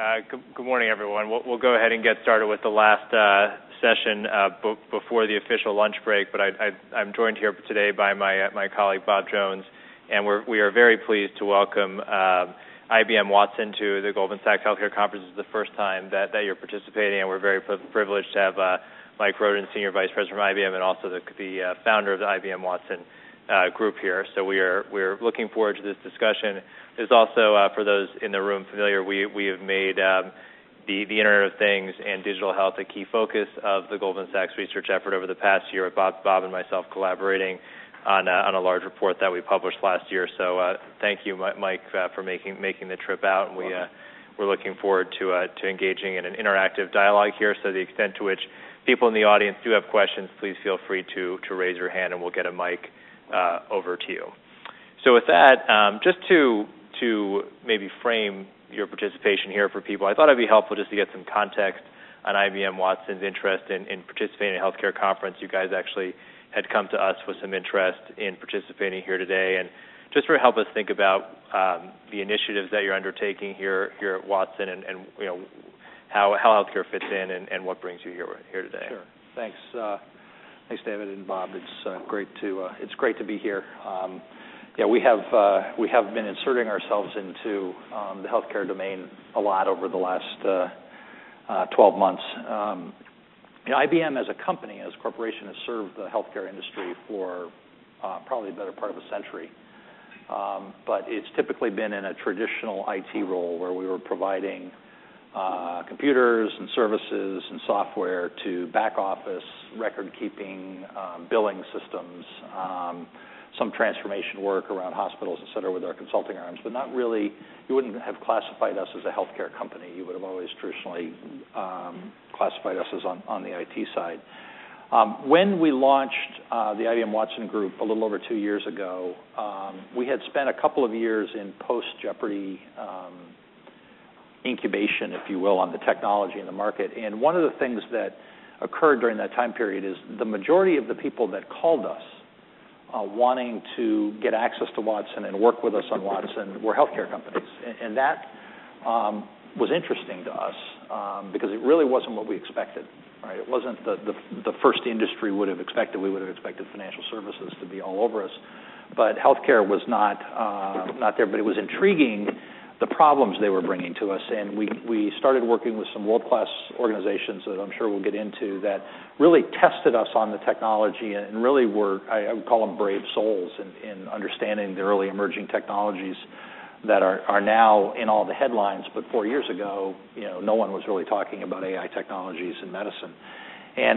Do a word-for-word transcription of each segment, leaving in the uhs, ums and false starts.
Uh, good, good morning, everyone. We'll, we'll go ahead and get started with the last uh, session uh, b- before the official lunch break. But I, I, I'm joined here today by my uh, my colleague Bob Jones, and we're, we are very pleased to welcome uh, I B M Watson to the Goldman Sachs Healthcare Conference. This is the first time that, that you're participating, and we're very privileged to have uh, Mike Roden, Senior Vice President from I B M, and also the, the uh, founder of the I B M Watson uh, group here. So we are we're looking forward to this discussion. There's also, uh, for those in the room familiar, we, we have made um, the, the Internet of Things and digital health a key focus of the Goldman Sachs research effort over the past year, with Bob, Bob and myself collaborating on, uh, on a large report that we published last year. So uh, thank you, Mike, uh, for making making the trip out. And we, uh, we're looking forward to, uh, to engaging in an interactive dialogue here. So the extent to which people in the audience do have questions, please feel free to, to raise your hand, and we'll get a mic uh, over to you. So with that, um, just to to maybe frame your participation here for people, I thought it'd be helpful just to get some context on I B M Watson's interest in, in participating in a healthcare conference. You guys actually had come to us with some interest in participating here today, and just to help us think about um, the initiatives that you're undertaking here here at Watson, and, and you know how how healthcare fits in, and, and what brings you here here today. Sure. Thanks. Uh, thanks, David and Bob. It's uh, great to uh, it's great to be here. Um, Yeah, we have uh, we have been inserting ourselves into um, the healthcare domain a lot over the last uh, uh, twelve months. Um, you know, I B M as a company, as a corporation, has served the healthcare industry for uh, probably the better part of a century. Um, but it's typically been in a traditional I T role where we were providing uh, computers and services and software to back office, record keeping, um, billing systems, um, some transformation work around hospitals, et cetera, with our consulting arms, but not really, you wouldn't have classified us as a healthcare company. You would have always traditionally um, classified us as on, on the I T side. Um, when we launched uh, the I B M Watson Group a little over two years ago, um, we had spent a couple of years in post-Jeopardy um, incubation, if you will, on the technology in the market. And one of the things that occurred during that time period is the majority of the people that called us Uh, wanting to get access to Watson and work with us on Watson were healthcare companies. And, and that um, was interesting to us um, because it really wasn't what we expected. Right? It wasn't the, the, the first industry would have expected. We would have expected financial services to be all over us. But healthcare was not, uh, not there, but it was intriguing, the problems they were bringing to us. And we, we started working with some world-class organizations that I'm sure we'll get into that really tested us on the technology and really were, I, I would call them brave souls in, in understanding the early emerging technologies that are, are now in all the headlines. But four years ago, you know, no one was really talking about A I technologies in medicine. And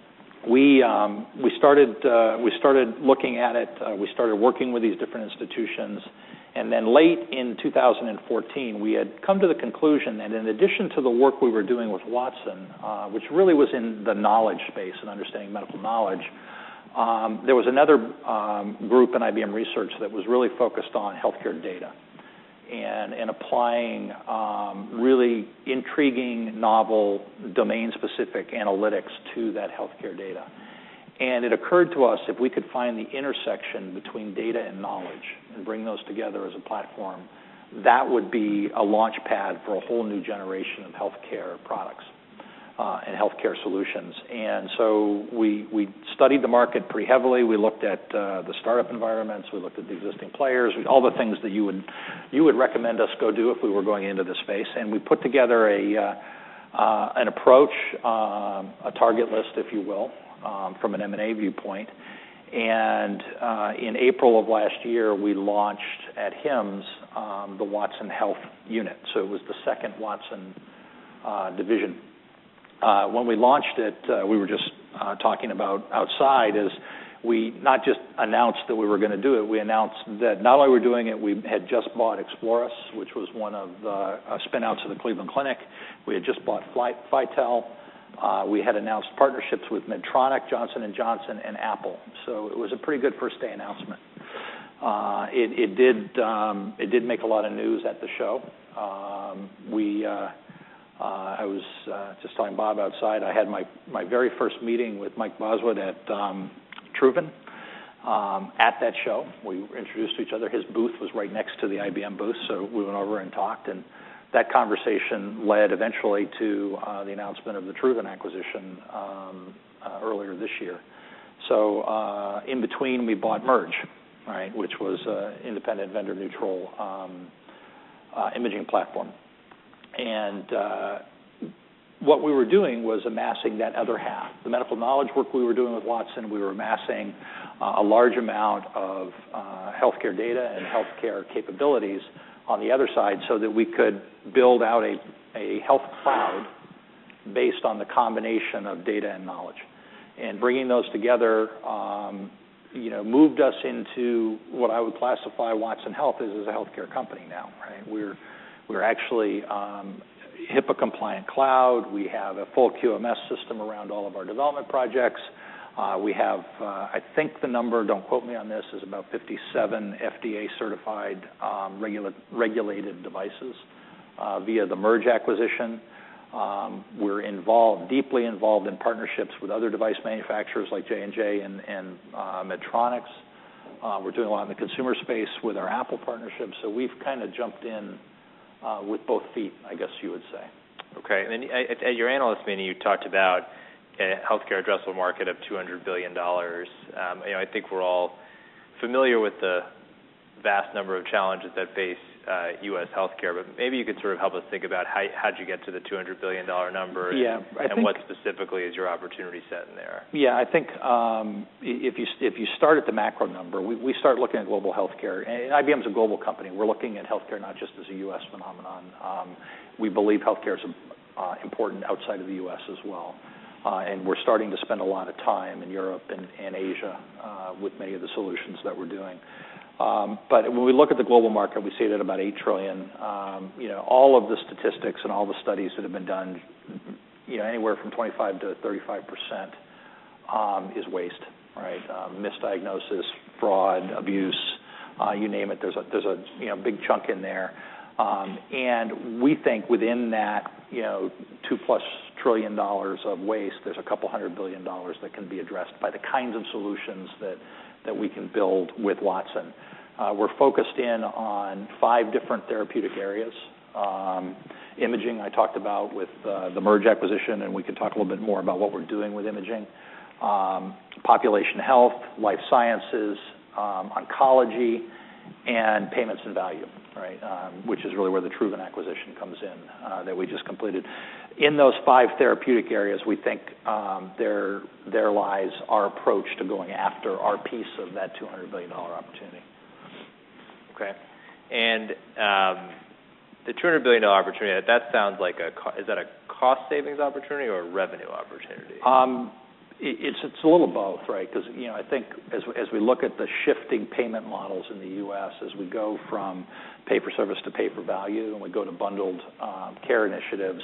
we, um, we, started, uh, we started looking at it. Uh, we started working with these different institutions. And then late in two thousand fourteen, we had come to the conclusion that in addition to the work we were doing with Watson, uh, which really was in the knowledge space and understanding medical knowledge, um, there was another um, group in I B M Research that was really focused on healthcare data and, and applying um, really intriguing, novel, domain-specific analytics to that healthcare data. And it occurred to us if we could find the intersection between data and knowledge and bring those together as a platform, that would be a launch pad for a whole new generation of healthcare products uh, and healthcare solutions. And so we, we studied the market pretty heavily. We looked at uh, the startup environments. We looked at the existing players, all the things that you would, you would recommend us go do if we were going into this space. And we put together a, uh, uh, an approach, um, a target list, if you will, Um, from an M and A viewpoint. And uh, in April of last year, we launched at HIMSS um, the Watson Health Unit. So it was the second Watson uh, division. Uh, when we launched it, uh, we were just uh, talking about outside is we not just announced that we were going to do it, we announced that not only were we doing it, we had just bought Explorus, which was one of the uh, spin-outs of the Cleveland Clinic. We had just bought Phytel. Uh, we had announced partnerships with Medtronic, Johnson and Johnson, and Apple. So it was a pretty good first day announcement. Uh, it, it did um, it did make a lot of news at the show. Um, we uh, uh, I was uh, just telling Bob outside. I had my my very first meeting with Mike Boswood at um, Truven um, at that show. We were introduced to each other. His booth was right next to the I B M booth, so we went over and talked and that conversation led eventually to uh, the announcement of the Truven acquisition um, uh, earlier this year. So uh, in between, we bought Merge, right, which was an independent vendor-neutral um, uh, imaging platform. And uh, what we were doing was amassing that other half. The medical knowledge work we were doing with Watson, we were amassing uh, a large amount of uh, healthcare data and healthcare capabilities on the other side so that we could build out a, a health cloud based on the combination of data and knowledge. And bringing those together, um, you know, moved us into what I would classify Watson Health as, as a healthcare company now, right? We're, we're actually um, HIPAA compliant cloud. We have a full Q M S system around all of our development projects. Uh, we have, uh, I think the number, don't quote me on this, is about fifty-seven F D A certified um, regula- regulated devices uh, via the Merge acquisition. Um, we're involved, deeply involved in partnerships with other device manufacturers like J and J and, and uh, Medtronic. Uh, we're doing a lot in the consumer space with our Apple partnership. So we've kind of jumped in uh, with both feet, I guess you would say. Okay. And then at, at your analyst meeting, you talked about a healthcare addressable market of two hundred billion dollars. Um, you know, I think we're all familiar with the vast number of challenges that face uh, U S healthcare, but maybe you could sort of help us think about how how'd you get to the two hundred billion dollars number, and, yeah, I and think, what specifically is your opportunity set in there? Yeah, I think um, if you if you start at the macro number, we, we start looking at global healthcare, and I B M's a global company. We're looking at healthcare not just as a U S phenomenon. Um, we believe healthcare is uh, important outside of the U S as well. Uh, and we're starting to spend a lot of time in Europe and, and Asia uh, with many of the solutions that we're doing. Um, but when we look at the global market, we see it at about eight trillion dollars. Um, you know, all of the statistics and all the studies that have been done, you know, anywhere from twenty-five to thirty-five percent um, is waste, right? Um, misdiagnosis, fraud, abuse, uh, you name it. There's a there's a you know big chunk in there. Um, and we think within that, you know, two plus trillion dollars of waste, there's a couple hundred billion dollars that can be addressed by the kinds of solutions that, that we can build with Watson. Uh, we're focused in on five different therapeutic areas. Um, imaging, I talked about with uh, the Merge acquisition, and we can talk a little bit more about what we're doing with imaging. Um, population health, life sciences, um, oncology, and payments and value, right, um, which is really where the Truven acquisition comes in uh, that we just completed. In those five therapeutic areas, we think um, there, there lies our approach to going after our piece of that two hundred billion dollars opportunity. Okay. And um, the two hundred billion dollars opportunity, that sounds like a, is that a cost savings opportunity or a revenue opportunity? Um, It's it's a little both, right? Because you know I think as as we look at the shifting payment models in the U S, as we go from pay for service to pay for value, and we go to bundled um, care initiatives,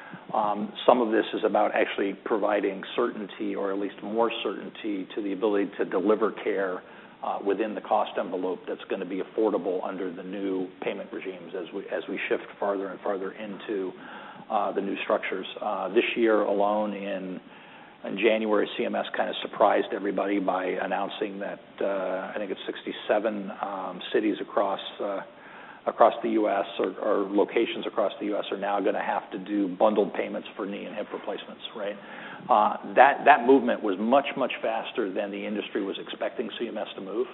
um, some of this is about actually providing certainty, or at least more certainty, to the ability to deliver care uh, within the cost envelope that's going to be affordable under the new payment regimes as we as we shift farther and farther into uh, the new structures. Uh, this year alone, in In January, C M S kind of surprised everybody by announcing that uh, I think it's sixty-seven um, cities across uh, across the U S or, or locations across the U S are now going to have to do bundled payments for knee and hip replacements. Right? Uh, that that movement was much much faster than the industry was expecting C M S to move.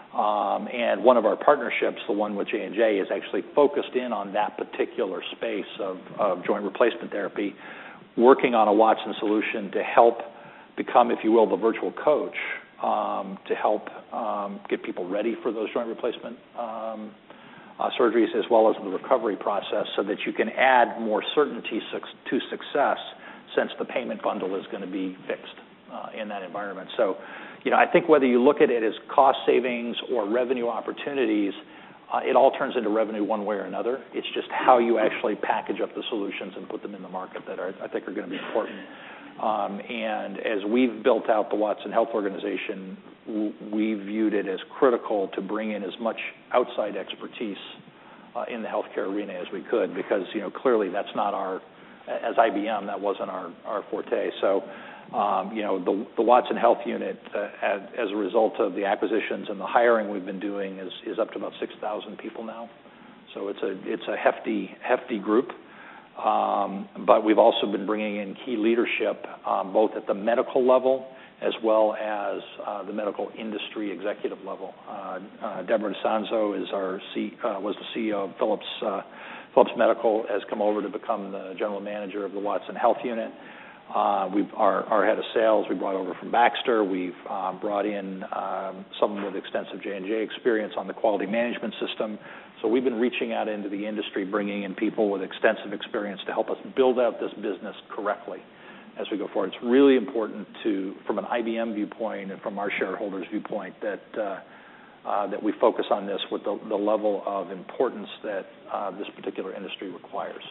Um, and one of our partnerships, the one with J and J, is actually focused in on that particular space of, of joint replacement therapy, working on a Watson solution to help become, if you will, the virtual coach um, to help um, get people ready for those joint replacement um, uh, surgeries, as well as the recovery process, so that you can add more certainty su- to success, since the payment bundle is going to be fixed uh, in that environment. So, you know, I think whether you look at it as cost savings or revenue opportunities, Uh, it all turns into revenue one way or another. It's just how you actually package up the solutions and put them in the market that are, I think are going to be important. Um, and as we've built out the Watson Health organization, w- we viewed it as critical to bring in as much outside expertise uh, in the healthcare arena as we could, because, you know, clearly that's not our, as I B M, that wasn't our, our forte. So, Um, you know, the, the Watson Health unit, uh, as, as a result of the acquisitions and the hiring we've been doing, is, is up to about six thousand people now. So it's a it's a hefty hefty group. Um, but we've also been bringing in key leadership, um, both at the medical level as well as uh, the medical industry executive level. Uh, uh, Deborah DeSanzo is our C, uh, was the C E O of Philips. Uh, Philips Medical has come over to become the general manager of the Watson Health Unit. Uh, we've our, our head of sales we brought over from Baxter. We've uh, brought in um, someone with extensive J and J experience on the quality management system. So we've been reaching out into the industry, bringing in people with extensive experience to help us build out this business correctly as we go forward. It's really important to, from an I B M viewpoint and from our shareholders' viewpoint, that uh, uh, that we focus on this with the, the level of importance that uh, this particular industry requires.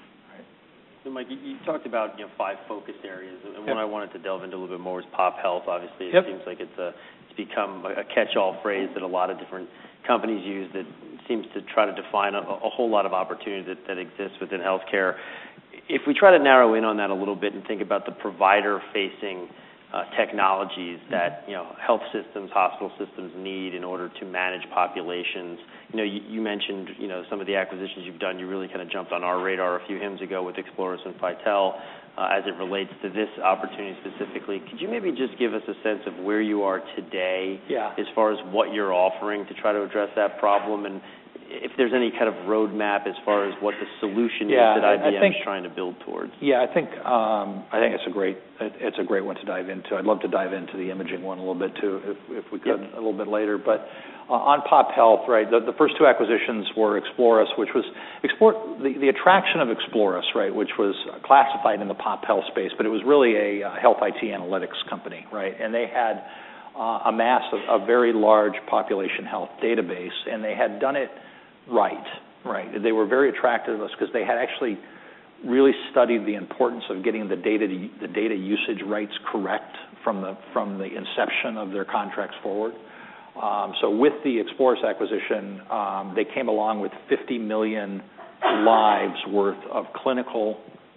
So, Mike, you, you talked about you know five focus areas, and yep. one I wanted to delve into a little bit more is Pop Health. Obviously, it yep. seems like it's a it's become a catch-all phrase that a lot of different companies use that seems to try to define a, a whole lot of opportunity that, that exists within healthcare. If we try to narrow in on that a little bit and think about the provider-facing uh, technologies that you know health systems, hospital systems need in order to manage populations. You know, you, you mentioned you know some of the acquisitions you've done. You really kind of jumped on our radar a few hymns ago with Explorus and Phitel uh, as it relates to this opportunity specifically. Could you maybe just give us a sense of where you are today yeah. as far as what you're offering to try to address that problem, and if there's any kind of roadmap as far as what the solution yeah, is that I B M I think, is trying to build towards? Yeah, I think um, I think it's a great it's a great one to dive into. I'd love to dive into the imaging one a little bit too, if if we could yep. a little bit later. But uh, on Pop Health, right, the, the first two acquisitions were Explorus, which was Explore the, the attraction of Explorus, right, which was classified in the Pop Health space, but it was really a uh, health I T analytics company, right, and they had uh, amassed a, a very large population health database, and they had done it right, right. They were very attractive to us because they had actually really studied the importance of getting the data the data usage rights correct from the from the inception of their contracts forward. Um, so with the Explorus acquisition, um, they came along with fifty million lives worth of clinical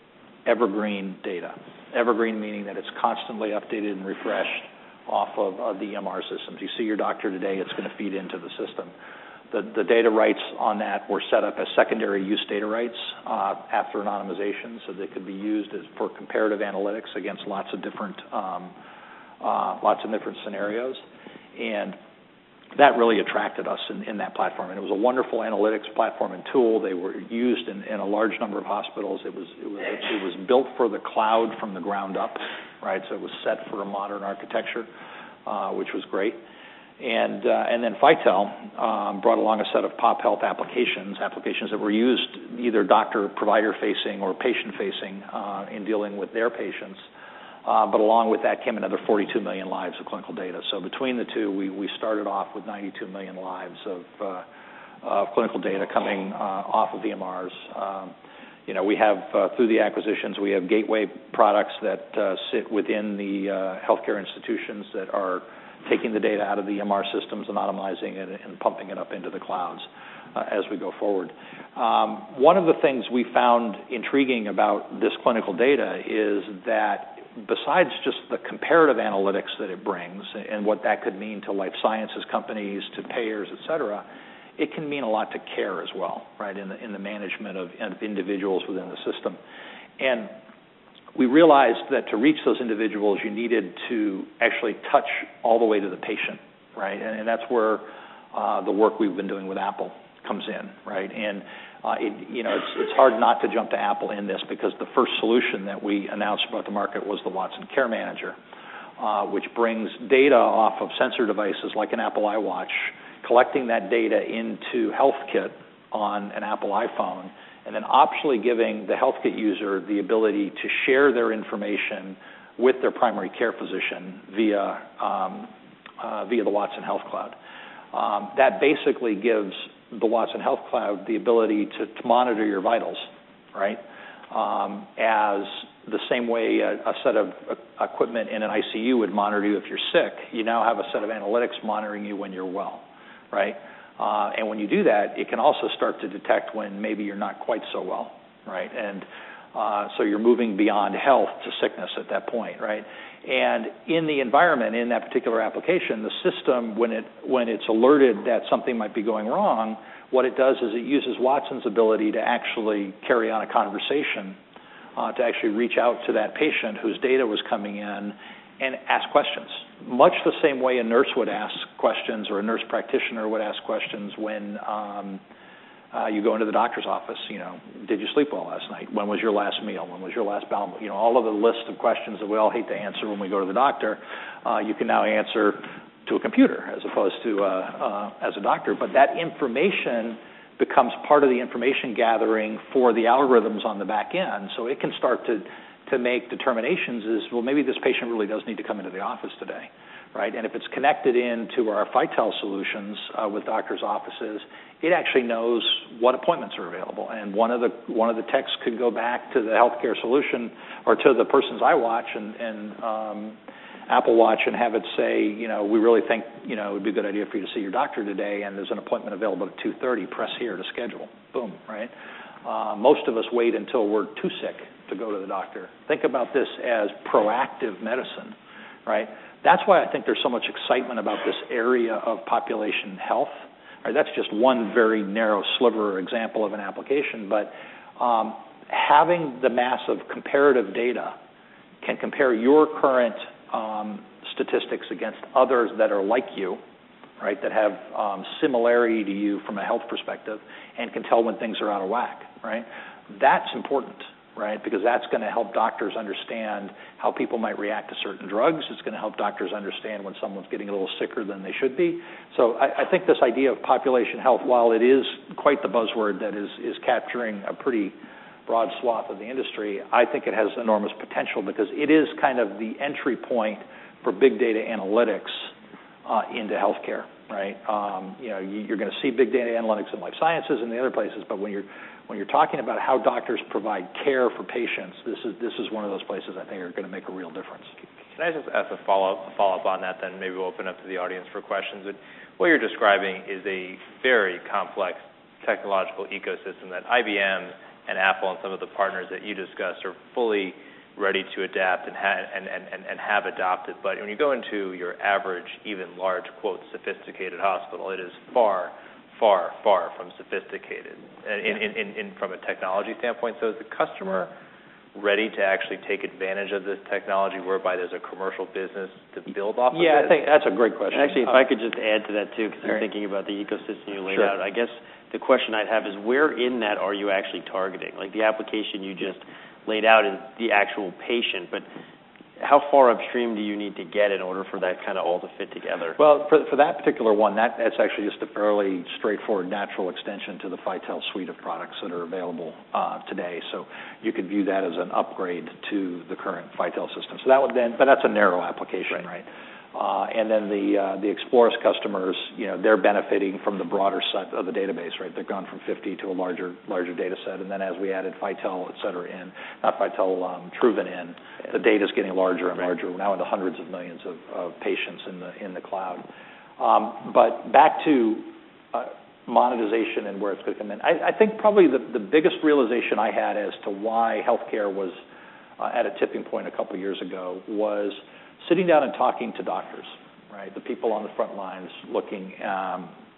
evergreen data. Evergreen meaning that it's constantly updated and refreshed off of uh, the E M R systems. You see your doctor today, it's going to feed into the system. The, the data rights on that were set up as secondary use data rights uh, after anonymization, so they could be used as for comparative analytics against lots of different um, uh, lots of different scenarios, and that really attracted us in, in that platform. And it was a wonderful analytics platform and tool. They were used in, in a large number of hospitals. It was it was it was built for the cloud from the ground up, right? So it was set for a modern architecture, uh, which was great. And uh, and then Phitel um, brought along a set of Pop Health applications, applications that were used either doctor, provider facing or patient facing uh, in dealing with their patients. Uh, but along with that came another forty-two million lives of clinical data. So between the two, we, we started off with ninety-two million lives of, uh, of clinical data coming uh, off of E M Rs. Um, you know, we have, uh, through the acquisitions, we have gateway products that uh, sit within the uh, healthcare institutions that are taking the data out of the E M R systems, anonymizing it, and pumping it up into the clouds uh, as we go forward. Um, one of the things we found intriguing about this clinical data is that besides just the comparative analytics that it brings and what that could mean to life sciences companies, to payers, et cetera, it can mean a lot to care as well, right, in the, in the management of, of individuals within the system. And we realized that to reach those individuals, you needed to actually touch all the way to the patient, right? And, and that's where uh, the work we've been doing with Apple comes in, right? And uh, it, you know, it's, it's hard not to jump to Apple in this because the first solution that we announced about the market was the Watson Care Manager, uh, which brings data off of sensor devices like an Apple iWatch, collecting that data into HealthKit on an Apple iPhone, and then optionally giving the HealthKit user the ability to share their information with their primary care physician via um, uh, via the Watson Health Cloud. Um, that basically gives the Watson Health Cloud the ability to, to monitor your vitals, right? Um, as the same way a, a set of uh, equipment in an I C U would monitor you if you're sick, you now have a set of analytics monitoring you when you're well, right? Uh, and when you do that, it can also start to detect when maybe you're not quite so well, right? And uh, so you're moving beyond health to sickness at that point, right? And in the environment, in that particular application, the system, when it when it's alerted that something might be going wrong, what it does is it uses Watson's ability to actually carry on a conversation, uh, to actually reach out to that patient whose data was coming in and ask questions, much the same way a nurse would ask questions or a nurse practitioner would ask questions when um, uh, you go into the doctor's office. You know, did you sleep well last night? When was your last meal? When was your last bowel? You know, all of the list of questions that we all hate to answer when we go to the doctor, uh, you can now answer to a computer as opposed to uh, uh, as a doctor. But that information becomes part of the information gathering for the algorithms on the back end, so it can start to to make determinations is, well, maybe this patient really does need to come into the office today, right? And if it's connected into our Fitel solutions uh, with doctors' offices, it actually knows what appointments are available. And one of the one of the texts could go back to the healthcare solution or to the person's iWatch and, and um, Apple Watch and have it say, you know, we really think, you know, it would be a good idea for you to see your doctor today, and there's an appointment available at two thirty. Press here to schedule. Boom, right? Uh, most of us wait until we're too sick to go to the doctor. Think about this as proactive medicine, right? That's why I think there's so much excitement about this area of population health. Right? That's just one very narrow sliver or example of an application, but um, having the mass of comparative data can compare your current um, statistics against others that are like you, right, that have um, similarity to you from a health perspective and can tell when things are out of whack, right? That's important, right, because that's going to help doctors understand how people might react to certain drugs. It's going to help doctors understand when someone's getting a little sicker than they should be. So I, I think this idea of population health, while it is quite the buzzword that is, is capturing a pretty broad swath of the industry, I think it has enormous potential because it is kind of the entry point for big data analytics uh, into healthcare, right? Um, you know, you're going to see big data analytics in life sciences and the other places, but when you're when you're talking about how doctors provide care for patients, this is this is one of those places I think are going to make a real difference. Can I just ask a follow-up follow up on that, then maybe we'll open up to the audience for questions. But what you're describing is a very complex technological ecosystem that I B M and Apple and some of the partners that you discussed are fully ready to adapt and, ha- and, and, and, and have adopted. But when you go into your average, even large, quote, sophisticated hospital, it is far, far, far from sophisticated in, in, in, in, from a technology standpoint. So is the customer ready to actually take advantage of this technology whereby there's a commercial business to build off of it? Yeah, I think that's a great question. Actually, if I could just add to that, too, because I'm thinking about the ecosystem you laid Sure. out, I guess the question I'd have is where in that are you actually targeting? Like the application you just laid out is the actual patient, but how far upstream do you need to get in order for that kind of all to fit together? Well, for, for that particular one, that, that's actually just a fairly straightforward natural extension to the Fitel suite of products that are available uh, today. So you could view that as an upgrade to the current Fitel system. So that would then, but that's a narrow application, right? right? Uh, and then the uh, the Exploris customers, you know, they're benefiting from the broader set of the database, right? They've gone from fifty to a larger larger data set, and then as we added Fitel, et cetera, in, not Fitel, um, Truven in, the data's getting larger and larger. We're now into hundreds of millions of, of patients in the in the cloud. Um, but back to uh, monetization and where it's going to come in. I, I think probably the, the biggest realization I had as to why healthcare was uh, at a tipping point a couple years ago was sitting down and talking to doctors, right? The people on the front lines looking um,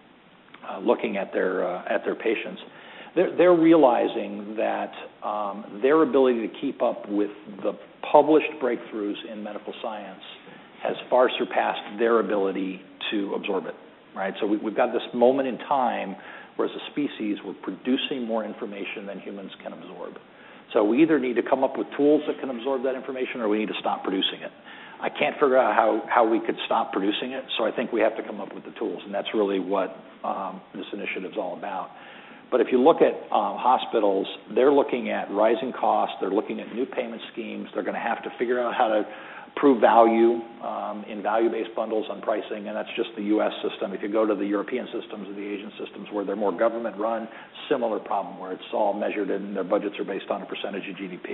uh, looking at their uh, at their patients. They're, they're realizing that um, their ability to keep up with the published breakthroughs in medical science has far surpassed their ability to absorb it, right? So we, we've got this moment in time where, as a species, we're producing more information than humans can absorb. So we either need to come up with tools that can absorb that information, or we need to stop producing it. I can't figure out how, how we could stop producing it, so I think we have to come up with the tools, and that's really what um, this initiative is all about. But if you look at um, hospitals, they're looking at rising costs, they're looking at new payment schemes, they're going to have to figure out how to prove value um, in value-based bundles on pricing, and that's just the U S system. If you go to the European systems or the Asian systems where they're more government-run, similar problem where it's all measured and their budgets are based on a percentage of G D P.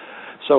So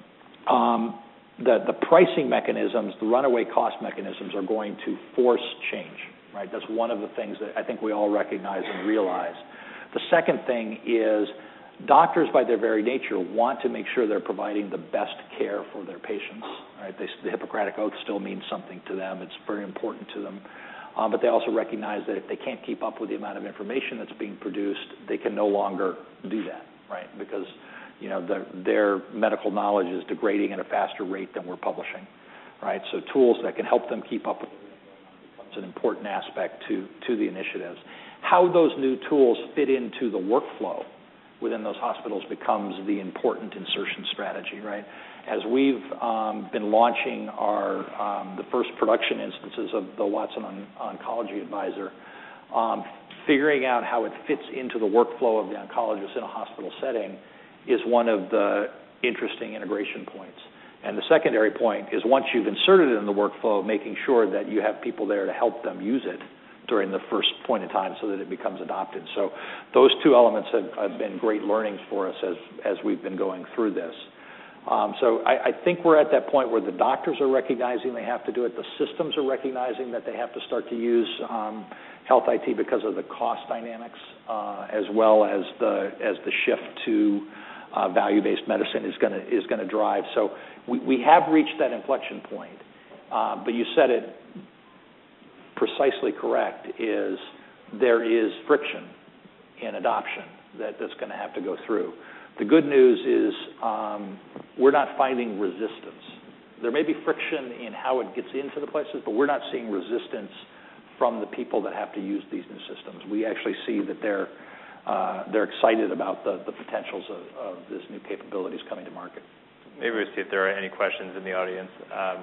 um, The, the pricing mechanisms, the runaway cost mechanisms are going to force change, right? That's one of the things that I think we all recognize and realize. The second thing is doctors, by their very nature, want to make sure they're providing the best care for their patients, right? They, the Hippocratic Oath still means something to them. It's very important to them. uh, but they also recognize that if they can't keep up with the amount of information that's being produced, they can no longer do that, right? Because, you know, their, their medical knowledge is degrading at a faster rate than we're publishing, right? So tools that can help them keep up with it becomes an important aspect to, to the initiatives. How those new tools fit into the workflow within those hospitals becomes the important insertion strategy, right? As we've um, been launching our um, the first production instances of the Watson On- Oncology Advisor, um, figuring out how it fits into the workflow of the oncologist in a hospital setting is one of the interesting integration points. And the secondary point is once you've inserted it in the workflow, making sure that you have people there to help them use it during the first point in time so that it becomes adopted. So those two elements have, have been great learnings for us as, as we've been going through this. Um, so I, I think we're at that point where the doctors are recognizing they have to do it. The systems are recognizing that they have to start to use um, health I T because of the cost dynamics, uh, as well as the as the shift to uh, value-based medicine is going to is going to drive. So we, we have reached that inflection point. Uh, but you said it precisely correct. Is there is friction in adoption that, that's going to have to go through. The good news is um, we're not finding resistance. There may be friction in how it gets into the places, but we're not seeing resistance from the people that have to use these new systems. We actually see that they're uh, they're excited about the, the potentials of, of this new capabilities coming to market. Maybe we'll see if there are any questions in the audience. Um,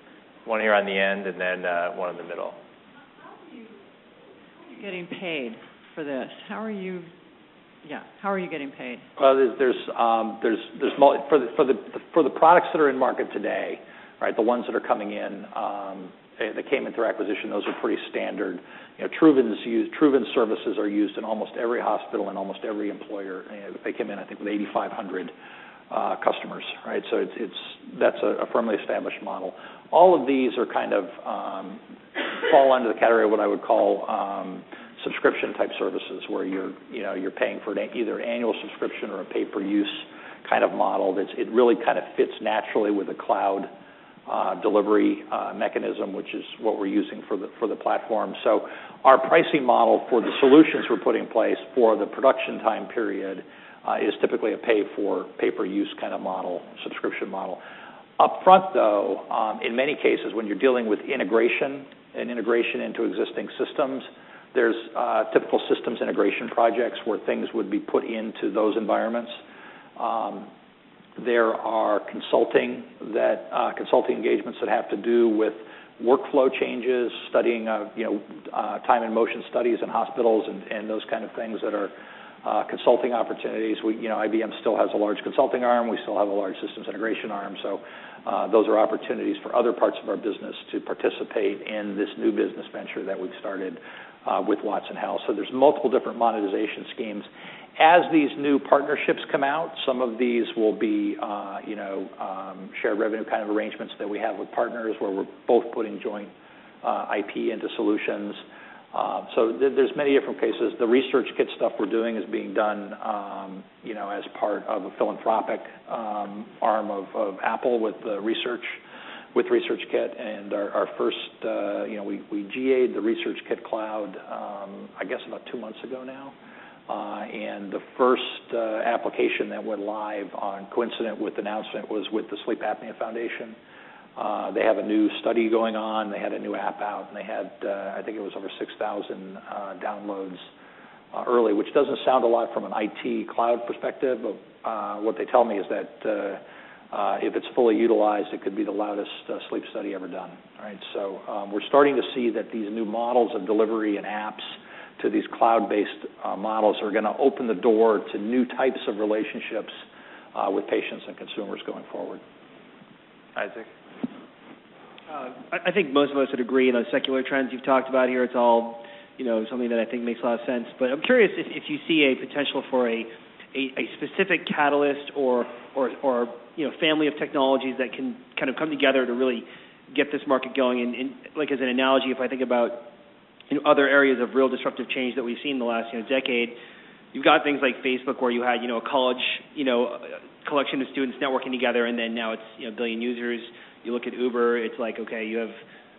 one here on the end, and then uh, one in the middle. How are you, how are you getting paid for this? How are you? Yeah. How are you getting paid? Well, there's there's um, there's there's mul- for the for the for the products that are in market today, right? The ones that are coming in, um, they, they came in through acquisition. Those are pretty standard. You know, Truven's used. Truven services are used in almost every hospital and almost every employer. You know, they came in, I think, with eighty-five hundred uh, customers, right? So it's it's that's a, a firmly established model. All of these are kind of um, fall under the category of what I would call um, subscription type services, where you're you know you're paying for an, either an annual subscription or a pay per use kind of model. That's it really kind of fits naturally with a cloud uh, delivery uh, mechanism, which is what we're using for the for the platform. So our pricing model for the solutions we're putting in place for the production time period uh, is typically a pay for pay per use kind of model, subscription model. Up front, though, um, in many cases, when you're dealing with integration and integration into existing systems, there's uh, typical systems integration projects where things would be put into those environments. Um, there are consulting that uh, consulting engagements that have to do with workflow changes, studying uh, you know uh, time and motion studies in hospitals, and, and those kind of things that are uh, consulting opportunities. We you know I B M still has a large consulting arm. We still have a large systems integration arm. So uh, those are opportunities for other parts of our business to participate in this new business venture that we've started Uh, with Watson Health. So there's multiple different monetization schemes. As these new partnerships come out, some of these will be, uh, you know, um, shared revenue kind of arrangements that we have with partners where we're both putting joint uh, I P into solutions. Uh, so th- there's many different cases. The research kit stuff we're doing is being done, um, you know, as part of a philanthropic um, arm of, of Apple with the research with ResearchKit, and our, our first, uh, you know, we, we G A'd the ResearchKit Cloud, um, I guess about two months ago now, uh, and the first uh, application that went live on coincident with the announcement was with the Sleep Apnea Foundation. Uh, they have a new study going on. They had a new app out, and they had, uh, I think it was over six thousand uh, downloads uh, early, which doesn't sound a lot from an I T cloud perspective, but uh, what they tell me is that uh, Uh, if it's fully utilized, it could be the loudest uh, sleep study ever done. Right? So um, we're starting to see that these new models of delivery and apps to these cloud-based uh, models are going to open the door to new types of relationships uh, with patients and consumers going forward. Isaac? Uh, I, I think most of us would agree. Those secular trends you've talked about here, it's all, you know, something that I think makes a lot of sense. But I'm curious if, if you see a potential for a, a, a specific catalyst or, or, or you know, family of technologies that can kind of come together to really get this market going. And, and like as an analogy, if I think about you know, other areas of real disruptive change that we've seen in the last you know, decade, you've got things like Facebook where you had you know a college you know collection of students networking together, and then now it's you know a billion users. You look at Uber, it's like okay, you have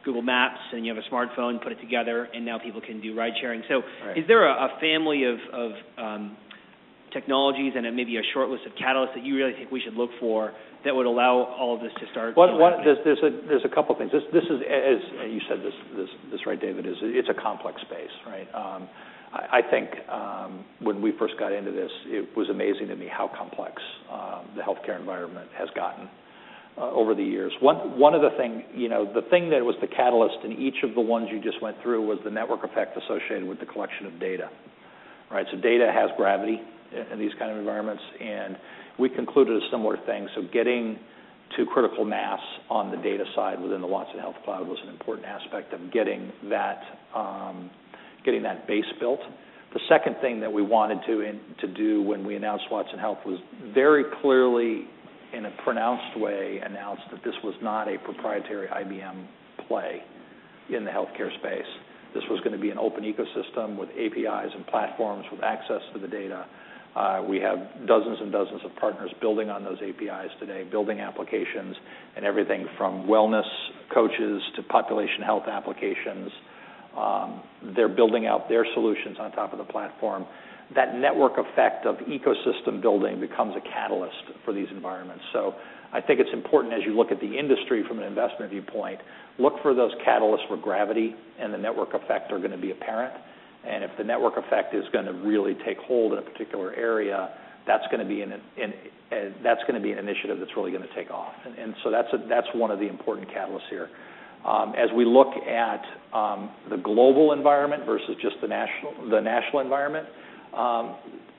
Google Maps, and you have a smartphone, put it together, and now people can do ride sharing. So Right. is there a, a family of, of um, technologies and a, maybe a short list of catalysts that you really think we should look for that would allow all of this to start? What, what, there's, there's, a, there's a couple things. This, this is, as you said this, this, this right, David, is it's a complex space, right? Um, I, I think um, when we first got into this, it was amazing to me how complex um, the healthcare environment has gotten uh, over the years. One, one of the thing, you know, the thing that was the catalyst in each of the ones you just went through was the network effect associated with the collection of data, right? So data has gravity in these kind of environments, and we concluded a similar thing. So getting to critical mass on the data side within the Watson Health Cloud was an important aspect of getting that um, getting that base built. The second thing that we wanted to in, to do when we announced Watson Health was very clearly, in a pronounced way, announce that this was not a proprietary I B M play in the healthcare space. This was going to be an open ecosystem with A P Is and platforms with access to the data. Uh, we have dozens and dozens of partners building on those A P Is today, building applications and everything from wellness coaches to population health applications. Um, they're building out their solutions on top of the platform. That network effect of ecosystem building becomes a catalyst for these environments. So I think it's important as you look at the industry from an investment viewpoint, look for those catalysts where gravity and the network effect are going to be apparent. And if the network effect is going to really take hold in a particular area, that's going to be an, an, an that's going to be an initiative that's really going to take off. And, and so that's a, that's one of the important catalysts here. Um, as we look at um, the global environment versus just the national the national environment, um,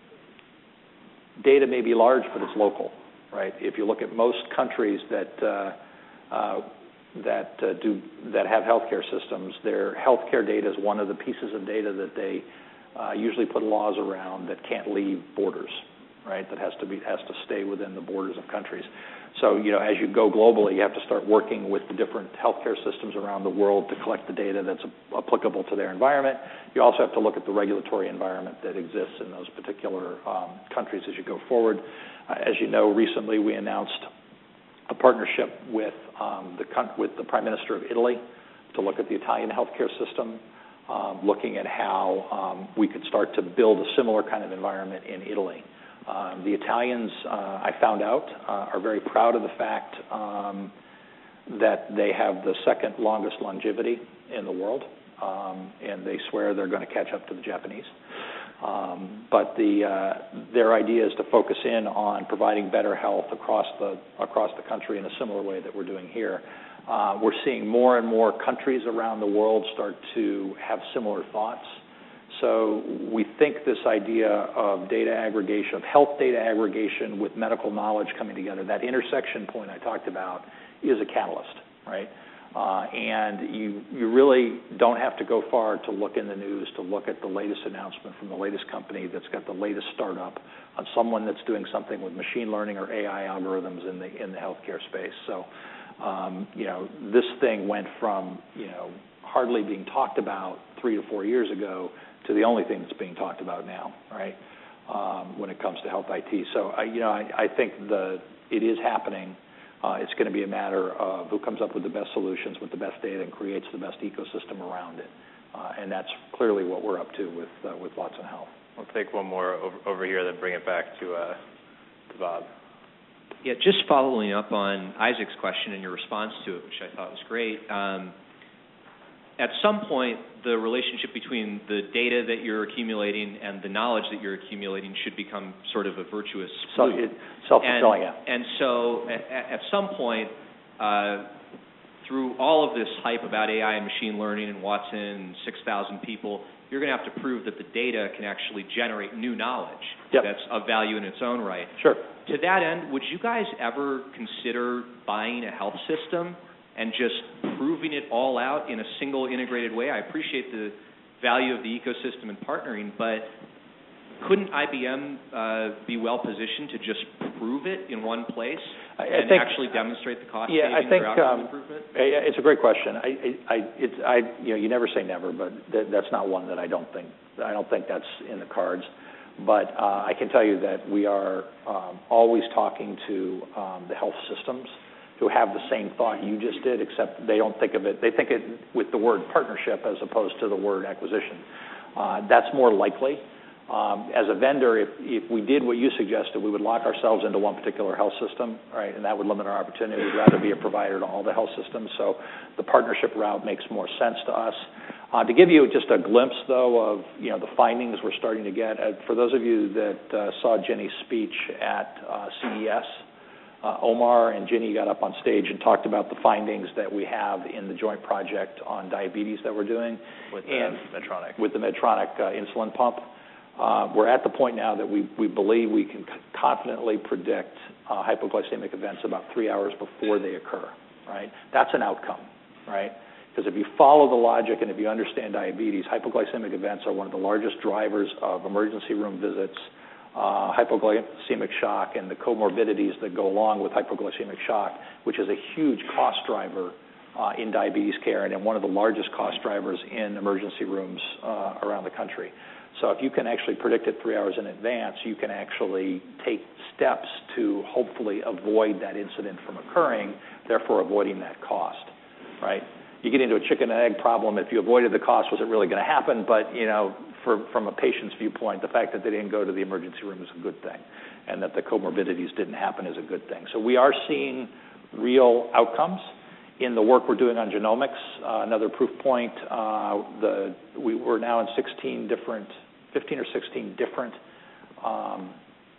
data may be large, but it's local, right? If you look at most countries that uh, uh, that uh, do that have healthcare systems, their healthcare data is one of the pieces of data that they uh, usually put laws around that can't leave borders, right? That has to be has to stay within the borders of countries. So, you know, as you go globally, you have to start working with the different healthcare systems around the world to collect the data that's applicable to their environment. You also have to look at the regulatory environment that exists in those particular um, countries as you go forward. Uh, as you know, recently we announced a partnership with um, the with the Prime Minister of Italy to look at the Italian healthcare system, um, looking at how um, we could start to build a similar kind of environment in Italy. Um, the Italians, uh, I found out, uh, are very proud of the fact um, that they have the second longest longevity in the world, um, and they swear they're going to catch up to the Japanese. Um, but the, uh, their idea is to focus in on providing better health across the across the country in a similar way that we're doing here. Uh, we're seeing more and more countries around the world start to have similar thoughts. So we think this idea of data aggregation, of health data aggregation with medical knowledge coming together, that intersection point I talked about, is a catalyst, right? Uh, and you, you really don't have to go far to look in the news to look at the latest announcement from the latest company that's got the latest startup on someone that's doing something with machine learning or A I algorithms in the in the healthcare space. So, um, you know, this thing went from, you know, hardly being talked about three to four years ago to the only thing that's being talked about now, right? Um, when it comes to health I T. So, I, you know, I, I think the it is happening. Uh, it's going to be a matter of who comes up with the best solutions, with the best data, and creates the best ecosystem around it. Uh, and that's clearly what we're up to with uh, with Watson Health. We'll take one more over, over here, then bring it back to uh, to Bob. Yeah, just following up on Isaac's question and your response to it, which I thought was great. Um, at some point, the relationship between the data that you're accumulating and the knowledge that you're accumulating should become sort of a virtuous So loop. it, self-fulfilling, and, yeah. and so at, at some point, uh, through all of this hype about A I and machine learning and Watson and six thousand people, you're going to have to prove that the data can actually generate new knowledge Yep. that's of value in its own right. Sure. To that end, would you guys ever consider buying a health system and just proving it all out in a single integrated way? I appreciate the value of the ecosystem and partnering, but couldn't I B M uh, be well positioned to just prove it in one place I, I and think, actually demonstrate the cost yeah, savings I think, or outcome um, improvement? It's a great question. I, I, it's, I, you know, you never say never, but th- that's not one that I don't think. I don't think that's in the cards. But uh, I can tell you that we are um, always talking to um, the health systems who have the same thought you just did, except they don't think of it, they think it with the word partnership as opposed to the word acquisition. Uh, that's more likely. Um, as a vendor, if, if we did what you suggested, we would lock ourselves into one particular health system, right, and that would limit our opportunity. We'd rather be a provider to all the health systems, so the partnership route makes more sense to us. Uh, to give you just a glimpse, though, of you know the findings we're starting to get, uh, for those of you that uh, saw Ginny's speech at uh, C E S, uh, Omar and Ginny got up on stage and talked about the findings that we have in the joint project on diabetes that we're doing. With the and Medtronic. With the Medtronic uh, insulin pump. Uh, we're at the point now that we, we believe we can confidently predict uh, hypoglycemic events about three hours before they occur, right? That's an outcome, right? Because if you follow the logic and if you understand diabetes, hypoglycemic events are one of the largest drivers of emergency room visits, uh, hypoglycemic shock, and the comorbidities that go along with hypoglycemic shock, which is a huge cost driver uh, in diabetes care and one of the largest cost drivers in emergency rooms uh, around the country. So if you can actually predict it three hours in advance, you can actually take steps to hopefully avoid that incident from occurring, therefore avoiding that cost, right? You get into a chicken and egg problem. If you avoided the cost, was it really going to happen? But, you know, for, from a patient's viewpoint, the fact that they didn't go to the emergency room is a good thing, and that the comorbidities didn't happen is a good thing. So we are seeing real outcomes. In the work we're doing on genomics, uh, another proof point, uh, the, we, we're now in sixteen different, fifteen or sixteen different um,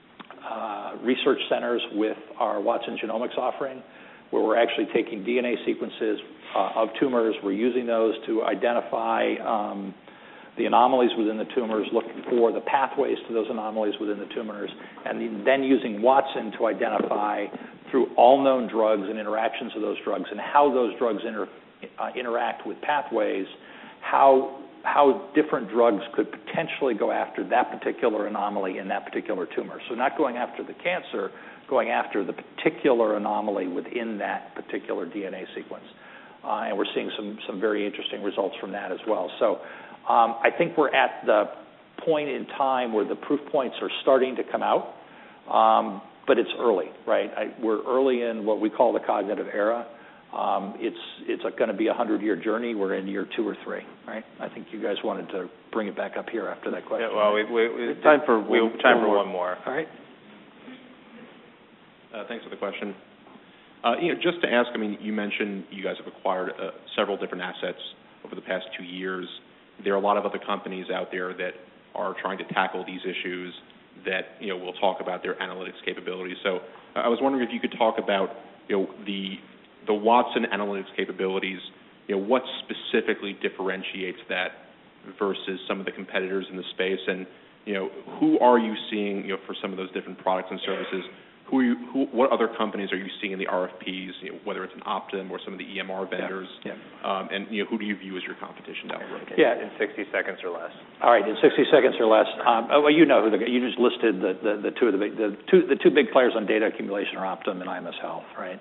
uh, research centers with our Watson Genomics offering, where we're actually taking D N A sequences uh, of tumors. We're using those to identify um, the anomalies within the tumors, looking for the pathways to those anomalies within the tumors, and then using Watson to identify through all known drugs and interactions of those drugs and how those drugs inter, uh, interact with pathways, how, how different drugs could potentially go after that particular anomaly in that particular tumor. So not going after the cancer, going after the particular anomaly within that particular D N A sequence. Uh, and we're seeing some, some very interesting results from that as well. So um, I think we're at the point in time where the proof points are starting to come out. Um, But it's early, right? I, we're early in what we call the cognitive era. Um, it's it's going to be a hundred-year journey. We're in year two or three, right? I think you guys wanted to bring it back up here after that question. Yeah, well, we, we, we time for we, one, time one for more. one more. All right. Uh, thanks for the question. Uh, you know, just to ask, I mean, you mentioned you guys have acquired uh, several different assets over the past two years. There are a lot of other companies out there that are trying to tackle these issues that, you know, will talk about their analytics capabilities. So uh, I was wondering if you could talk about, you know, the the Watson analytics capabilities, you know, what specifically differentiates that versus some of the competitors in the space, and, you know, who are you seeing, you know, for some of those different products and services? Who, are you, who what other companies are you seeing in the R F Ps, you know, whether it's an Optum or some of the E M R vendors? Yeah. yeah. Um, and, you know, who do you view as your competition down the road? Yeah. In sixty seconds or less. All right, in sixty seconds or less. Um, oh, well, you know who the, you just listed the, the, the two of the big the two the two big players on data accumulation are Optum and I M S Health, right?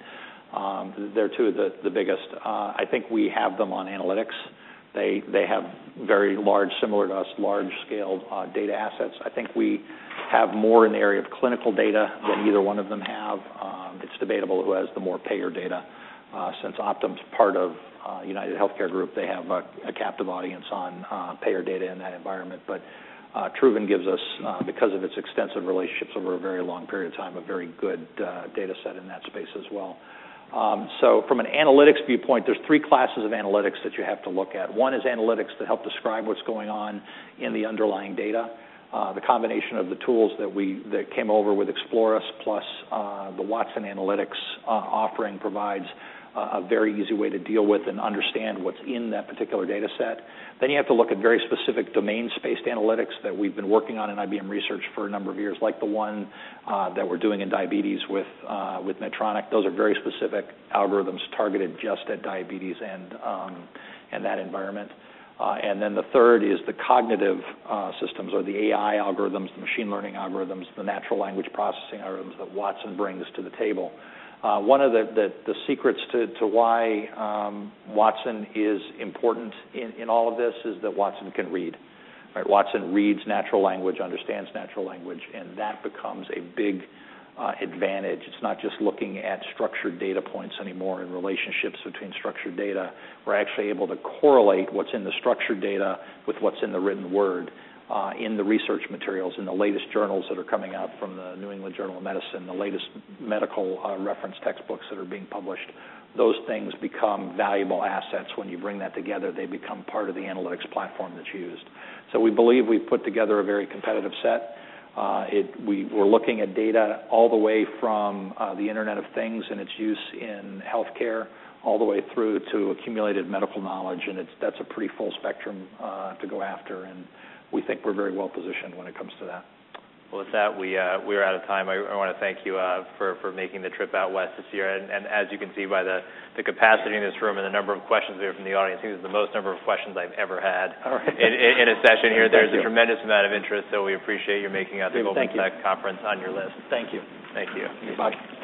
Um, they're two of the the biggest. Uh, I think we have them on analytics. They they have very large, similar to us, large scale uh, data assets. I think we have more in the area of clinical data than either one of them have. Um, it's debatable who has the more payer data. Uh, since Optum's part of uh, United Healthcare Group, they have a, a captive audience on uh, payer data in that environment. But uh, Truven gives us, uh, because of its extensive relationships over a very long period of time, a very good uh, data set in that space as well. Um, so from an analytics viewpoint, there's three classes of analytics that you have to look at. One is analytics that help describe what's going on in the underlying data. Uh, the combination of the tools that we that came over with Explorus plus uh, the Watson Analytics uh, offering provides uh, a very easy way to deal with and understand what's in that particular data set. Then you have to look at very specific domain-spaced analytics that we've been working on in I B M Research for a number of years, like the one uh, that we're doing in diabetes with uh, with Medtronic. Those are very specific algorithms targeted just at diabetes and um, and that environment. Uh, and then the third is the cognitive uh, systems, or the A I algorithms, the machine learning algorithms, the natural language processing algorithms that Watson brings to the table. Uh, one of the, the, the secrets to, to why um, Watson is important in, in all of this is that Watson can read. Right? Watson reads natural language, understands natural language, and that becomes a big uh, advantage. It's not just looking at structured data points anymore and relationships between structured data. We're actually able to correlate what's in the structured data with what's in the written word uh, in the research materials, in the latest journals that are coming out from the New England Journal of Medicine, the latest medical uh, reference textbooks that are being published. Those things become valuable assets. When you bring that together, they become part of the analytics platform that's used. So we believe we've put together a very competitive set. Uh, it, we, we're looking at data all the way from uh, the Internet of Things and its use in healthcare all the way through to accumulated medical knowledge, and it's, that's a pretty full spectrum uh, to go after, and we think we're very well positioned when it comes to that. Well, with that, we uh, we are out of time. I, I want to thank you uh, for, for making the trip out west this year. And, and as you can see by the, the capacity in this room and the number of questions we have from the audience, I think this is the most number of questions I've ever had All right. in, in, in a session here. There's Thank a you. tremendous amount of interest, so we appreciate you making out the David, Goldman thank you. Sachs conference on your list. Thank you. Thank you. Bye.